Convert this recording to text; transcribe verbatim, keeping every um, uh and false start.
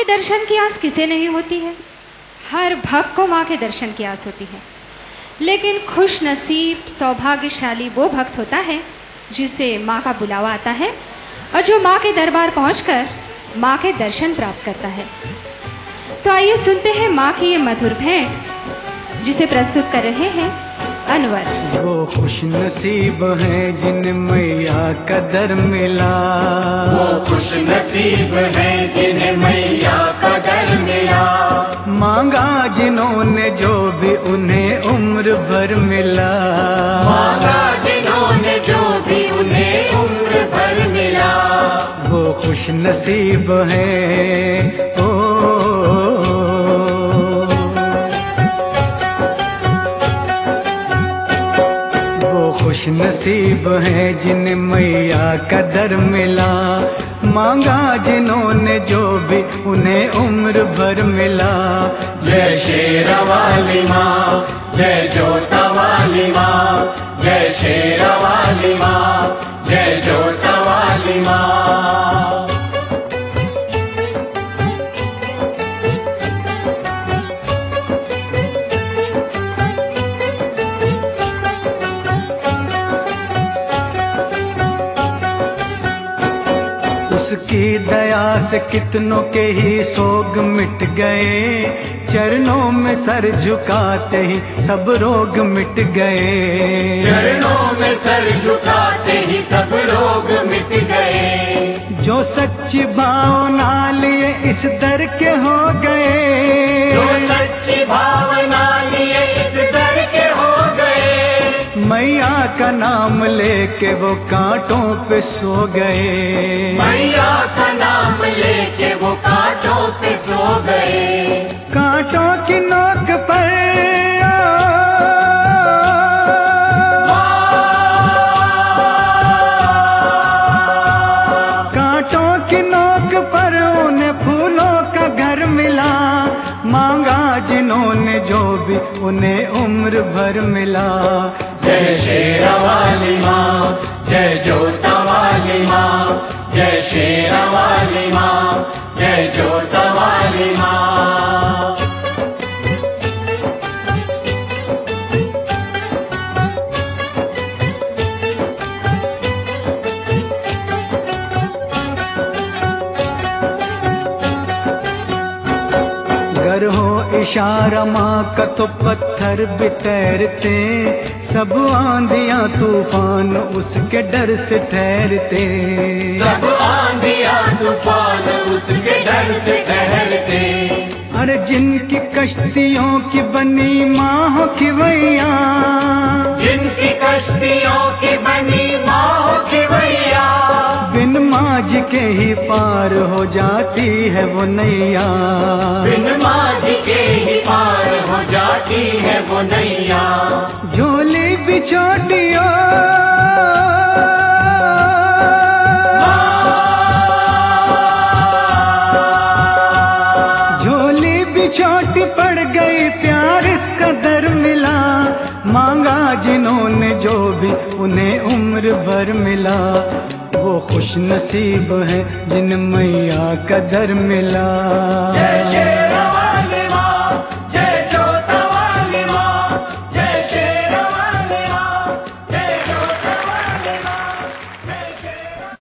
दर्शन की आस किसे नहीं होती है। हर भक्त को माँ के दर्शन की आस होती है, लेकिन खुश नसीब सौभाग्यशाली वो भक्त होता है जिसे माँ का बुलावा आता है और जो माँ के दरबार पहुंचकर माँ के दर्शन प्राप्त करता है। तो आइए सुनते हैं माँ की ये मधुर भेंट, जिसे प्रस्तुत कर रहे हैं अनवर। वो खुश नसीब है जिन्हें मैया का दर मिला, वो खुश नसीब है जिन्हें मैया का दर मिला। मांगा जिन्होंने जो भी उन्हें उम्र भर मिला, मांगा जिन्होंने जो भी उन्हें उम्र भर मिला। वो खुश नसीब है ओ, खुश नसीब है जिन्हें मैया का दर मिला। मांगा जिन्होंने जो भी उन्हें उम्र भर मिला। जय शेरा वाली माँ, जय जोता वाली माँ, जय शेरा वाली माँ, जय जोता वाली माँ। उसकी दया से कितनों के ही सोग मिट गए, चरणों में सर झुकाते ही सब रोग मिट गए। चरणों में सर झुकाते ही सब रोग मिट गए। जो सच्ची भावना लिए इस दर के हो गए, जो सच्ची भावना लिए इस दर के हो गए। मैया का नाम लेके वो कांटों पे सो गए। मैया का नाम लेके वो कांटों पे सो गए। कांटों की नोक पर कांटों की नोक पर उन्हें फूलों का घर मिला। मांगा जिन्होंने जो भी उन्हें उम्र भर मिला। जय शेरा वाली माँ, जय जोता वाली माँ, जय शेरा वाली माँ, जय जोता वाली माँ। अगर हो इशारा माँ का तो पत्थर भी तैरते, सब आंधियां तूफान उसके डर से ठहरते। सब आंधियां तूफान उसके डर से ठहरते। अरे जिनकी कश्तियों की बनी माँ हो खिवैया, जिनकी कश्तियों की बनी माँ हो खिवैया। बिन माँझ के ही पार हो जाती है वो नैया। बिन माँझ के ही पार हो जाती है वो नैया। झोली बिछोटियो झोली बिछोटी पड़ गई, प्यार इसका दर मिला। मांगा जिन्होंने जो भी उन्हें उम्र भर मिला। वो खुश नसीब है जिन मैया का दर मिला। जय शेरा